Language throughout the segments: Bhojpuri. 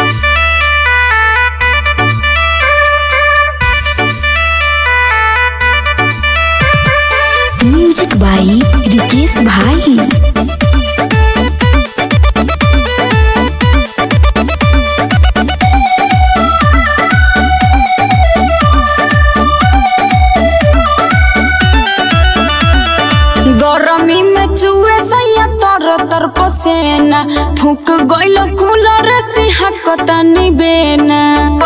म्यूजिक बाई रिकेश भाई। गरमी में चुए सैया तर पसेना फूक गइल कूलर से हकतनी बेना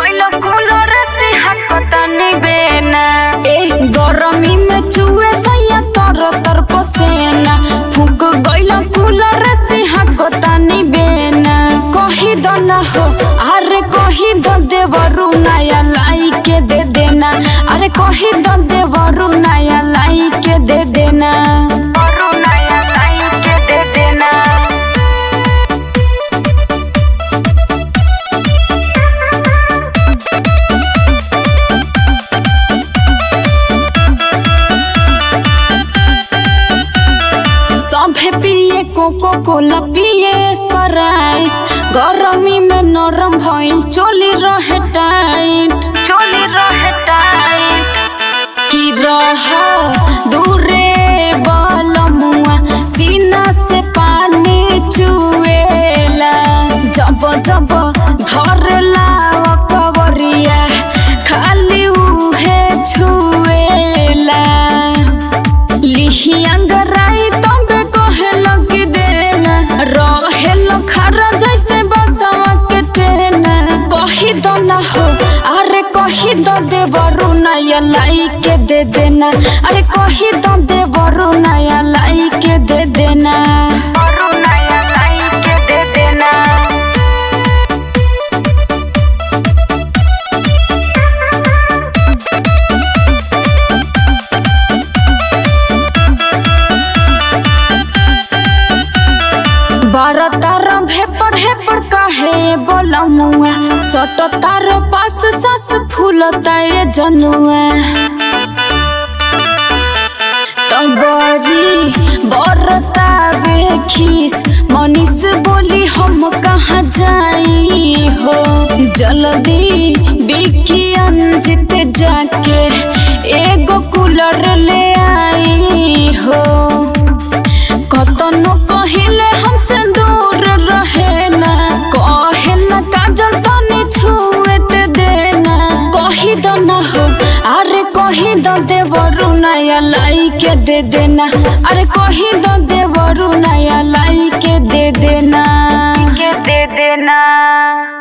गरमी में चुए सैया तर पसेना फूक गइल कूलर से हकतनी बेना कही दो ना हो अरे कही दो देवरू नया लाई के दे देना अरे कही दो देवरू नया लाई के दे देना सभे पिए कोको कोला पिए स्प्राइट गरमी में नरम भइल चोली रहे टाइट की रह दूरे बलमुआ सीना से पानी चुएला जब जब धरला कवरिया खाली उहे छुएला लिही अंगराई तबे कहे लगी देना रहेल खरा जैसे बसवा के टेना कही दो ना हो अरे कही दो देवरू नया लाई के दे देना अरे कही दो देवरू नया लाई के दे देना बारह तार भेपर हेपर काहे बोलमुआ सट तार पास सास फूलता ये जनुआ तबरी बरता बेखीस मनीष बोली हम कहाँ जाई हो जल्दी बिकी अंजित जाके एगो कूलर ले आई हो कतनो कहिले हमसे दूर रहे ना कहे ना काजल तनी छुए ते देना कही दो ना हो अरे कही दो देवरू नया लाई के दे देना अरे कही दो देवरू नया लाई के दे देना